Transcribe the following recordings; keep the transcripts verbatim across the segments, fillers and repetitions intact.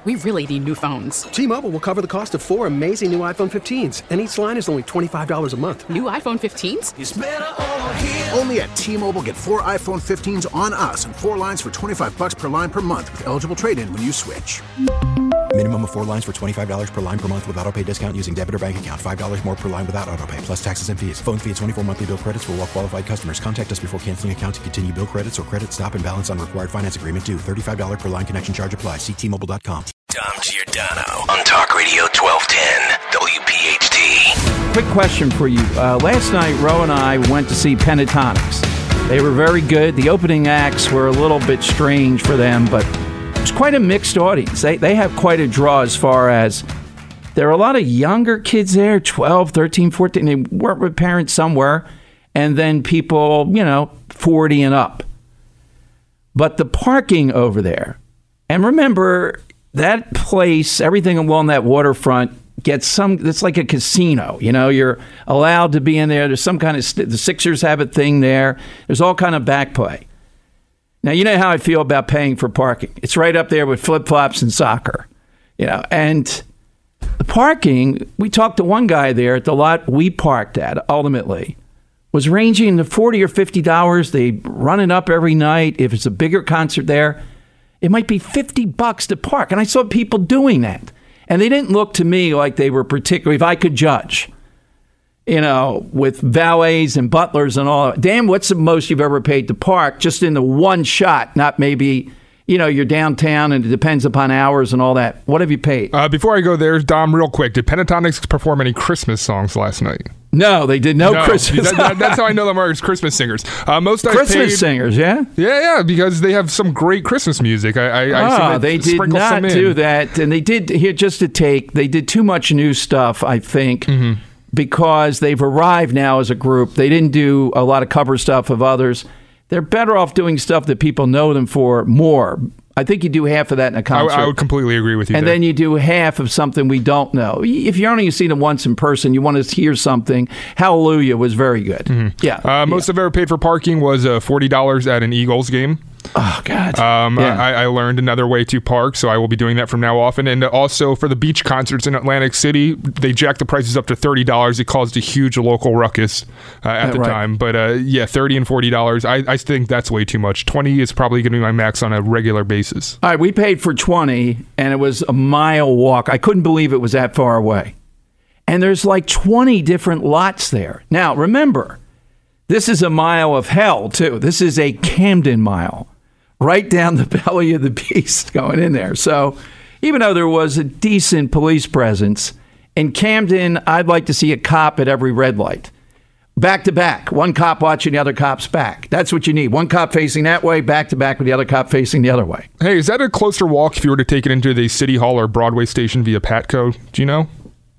We really need new phones. T-Mobile will cover the cost of four amazing new iPhone fifteens, and each line is only twenty-five dollars a month. New iPhone fifteens? It's better over here. Only at T-Mobile, get four iPhone fifteens on us and four lines for twenty-five dollars per line per month with eligible trade-in when you switch. Minimum of four lines for twenty-five dollars per line per month with autopay discount using debit or bank account. five dollars more per line without autopay, plus taxes and fees. Phone fee at twenty-four monthly bill credits for well-qualified customers. Contact us before canceling account to continue bill credits or credit stop and balance on required finance agreement due. thirty-five dollars per line connection charge applies. See T Mobile dot com. Dom Giordano on Talk Radio twelve ten W P H T. Quick question for you. Uh, last night, Ro and I went to see Pentatonics. They were very good. The opening acts were a little bit strange for them, but it's quite a mixed audience. They they have quite a draw as far as there are a lot of younger kids there, twelve, thirteen, fourteen. They work with parents somewhere, and then people, you know, forty and up. But the parking over there, and remember, that place, everything along that waterfront gets some, it's like a casino. You know, you're allowed to be in there. There's some kind of, st- the Sixers have a thing there. There's all kind of back play. Now, you know how I feel about paying for parking. It's right up there with flip-flops and soccer, you know, and the parking, we talked to one guy there at the lot we parked at, ultimately, was ranging to forty dollars or fifty dollars. They run it up every night. If it's a bigger concert there, it might be fifty bucks to park. And I saw people doing that. And they didn't look to me like they were particularly, if I could judge, you know, with valets and butlers and all. Damn, what's the most you've ever paid to park just in the one shot, not maybe, you know, you're downtown and it depends upon hours and all that. What have you paid? Uh, before I go there, Dom, real quick, did Pentatonics perform any Christmas songs last night? No, they did no, no Christmas. that, that, that's how I know them are Christmas singers. Uh, most Christmas I paid, singers, yeah? Yeah, yeah, because they have some great Christmas music. I, I, oh, I they did not do that. And they did, here, just to take, they did too much new stuff, I think, mm-hmm. because they've arrived now as a group. They didn't do a lot of cover stuff of others. They're better off doing stuff that people know them for more. I think you do half of that in a concert. I, I would completely agree with you. And there. then you do half of something we don't know. If you're only seen them once in person, you want to hear something. Hallelujah was very good. Mm-hmm. Yeah. Uh, most yeah. I've ever paid for parking was uh, forty dollars at an Eagles game. Oh, God. Um, yeah. I, I learned another way to park, so I will be doing that from now often. And also for the beach concerts in Atlantic City, they jacked the prices up to thirty dollars. It caused a huge local ruckus uh, at yeah, the right. time. But uh, yeah, thirty dollars and forty dollars. I, I think that's way too much. twenty dollars is probably going to be my max on a regular basis. All right, we paid for twenty dollars, and it was a mile walk. I couldn't believe it was that far away. And there's like twenty different lots there. Now, remember, this is a mile of hell, too. This is a Camden mile. Right down the belly of the beast going in there. So even though there was a decent police presence, in Camden, I'd like to see a cop at every red light. Back to back. One cop watching the other cop's back. That's what you need. One cop facing that way, back to back with the other cop facing the other way. Hey, is that a closer walk if you were to take it into the City Hall or Broadway station via Patco? Do you know?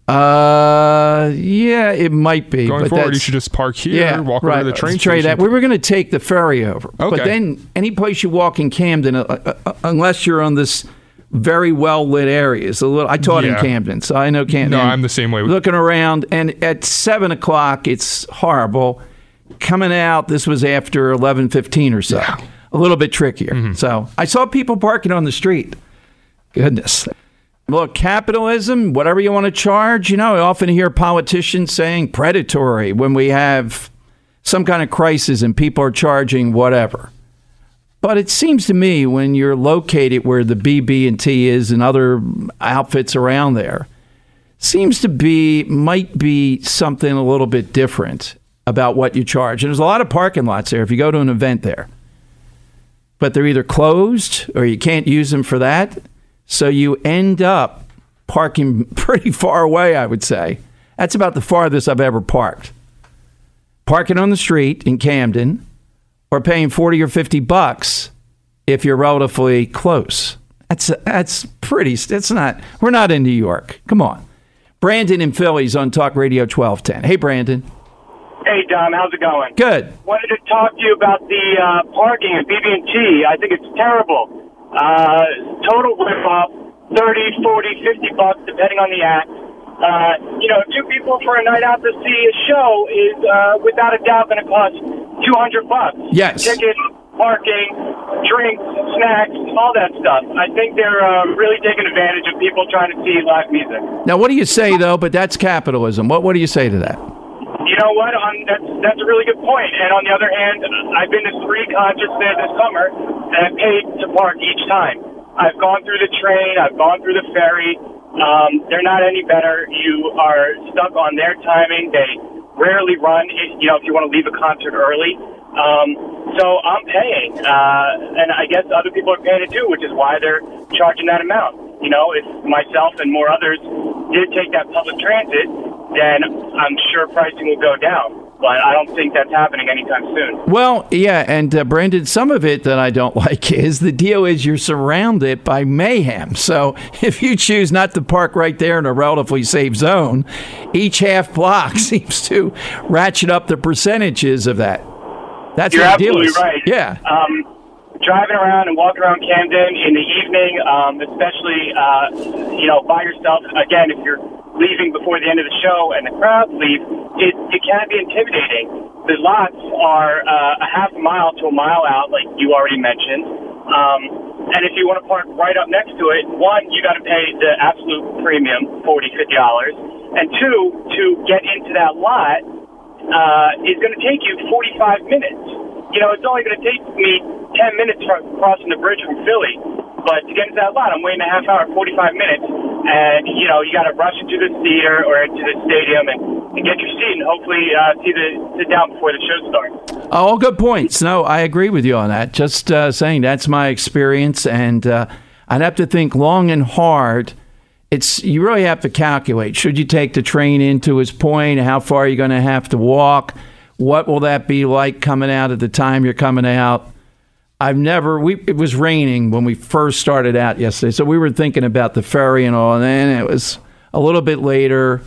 Uh, yeah, it might be. Going but forward, you should just park here, yeah, walk right. over to the train Trade station. That. We were going to take the ferry over. Okay. But then any place you walk in Camden, uh, uh, unless you're on this very well-lit area, it's a little, I taught yeah. in Camden, so I know Camden. No, I'm the same way. Looking around, and at seven o'clock, it's horrible. Coming out, this was after eleven fifteen or so. Yeah. A little bit trickier. Mm-hmm. So I saw people parking on the street. Goodness. Look, capitalism, whatever you want to charge, you know, I often hear politicians saying predatory when we have some kind of crisis and people are charging whatever. But it seems to me when you're located where the B B and T is and other outfits around there, seems to be, might be something a little bit different about what you charge. And there's a lot of parking lots there if you go to an event there. But they're either closed or you can't use them for that. So you end up parking pretty far away, I would say. That's about the farthest I've ever parked. Parking on the street in Camden or paying forty or fifty bucks if you're relatively close. That's that's pretty, that's not, we're not in New York. Come on. Brandon in Philly's on Talk Radio twelve ten. Hey, Brandon. Hey, Dom, how's it going? Good. Wanted to talk to you about the uh, parking at B B and T. I think it's terrible. Uh, total rip-off, thirty, forty, fifty bucks, depending on the act. Uh, you know, two people for a night out to see a show is, uh, without a doubt, going to cost two hundred bucks. Yes. Ticket, parking, drinks, snacks, all that stuff. I think they're uh, really taking advantage of people trying to see live music. Now, what do you say, though? But that's capitalism. What What do you say to that? You know what? On, that's that's a really good point. And on the other hand, I've been to three concerts there this summer, and I paid to park each time. I've gone through the train. I've gone through the ferry. Um, they're not any better. You are stuck on their timing. They rarely run, if, you know, if you want to leave a concert early. Um, so I'm paying, uh, and I guess other people are paying it too, which is why they're charging that amount. You know, if myself and more others did take that public transit, then I'm sure pricing will go down. But I don't think that's happening anytime soon. Well, yeah, and uh, Brendan, some of it that I don't like is the deal is you're surrounded by mayhem. So if you choose not to park right there in a relatively safe zone, each half block seems to ratchet up the percentages of that. That's You're what the deal absolutely is. right. Yeah. Um, driving around and walking around Camden in the evening, um, especially, uh, you know, by yourself, again, if you're leaving before the end of the show and the crowd leave, it, it can be intimidating. The lots are uh, a half mile to a mile out, like you already mentioned. Um, and if you want to park right up next to it, one, you got to pay the absolute premium, forty dollars, fifty dollars. And two, to get into that lot uh, is going to take you forty-five minutes. You know, it's only going to take me ten minutes from crossing the bridge from Philly. But to get into that lot, I'm waiting a half hour, forty-five minutes. And, you know, you got to rush into the theater or into the stadium and, and get your seat and hopefully uh, see the sit down before the show starts. All good points. No, I agree with you on that. Just uh, saying that's my experience. And uh, I'd have to think long and hard. It's you really have to calculate. Should you take the train into his point? How far are you going to have to walk? What will that be like coming out at the time you're coming out? I've never, we, it was raining when we first started out yesterday, so we were thinking about the ferry and all, and then it was a little bit later.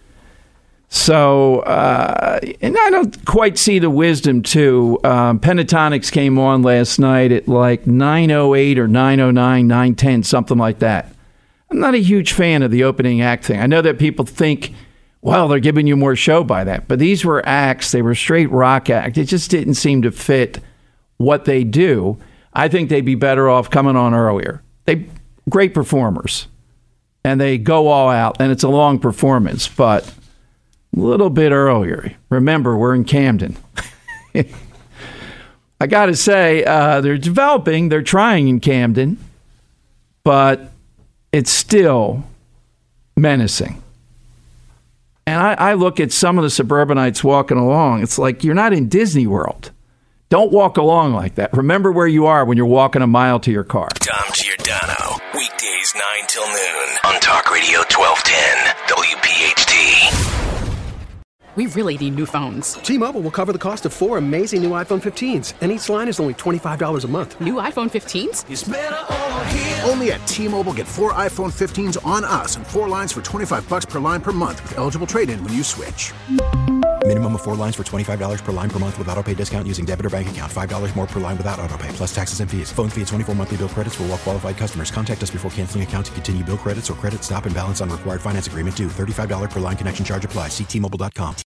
So, uh, and I don't quite see the wisdom, too. Um, Pentatonics came on last night at like nine oh eight or nine oh nine, nine ten, something like that. I'm not a huge fan of the opening act thing. I know that people think, well, they're giving you more show by that, but these were acts. They were straight rock acts. It just didn't seem to fit what they do. I think they'd be better off coming on earlier. They great performers, and they go all out, and it's a long performance, but a little bit earlier. Remember, we're in Camden. I got to say, uh, they're developing, they're trying in Camden, but it's still menacing. And I, I look at some of the suburbanites walking along. It's like you're not in Disney World. Don't walk along like that. Remember where you are when you're walking a mile to your car. Dom Giordano, weekdays nine till noon on Talk Radio twelve ten W P H T. We really need new phones. T-Mobile will cover the cost of four amazing new iPhone fifteens, and each line is only twenty-five dollars a month. New iPhone fifteens? It's better over here. Only at T-Mobile, get four iPhone fifteens on us and four lines for twenty-five bucks per line per month with eligible trade-in when you switch. Minimum of four lines for twenty-five dollars per line per month with autopay discount using debit or bank account. five dollars more per line without autopay, plus taxes and fees. Phone fee at twenty-four monthly bill credits for well-qualified customers. Contact us before canceling account to continue bill credits or credit stop and balance on required finance agreement due. thirty-five dollars per line connection charge applies. See T Mobile dot com.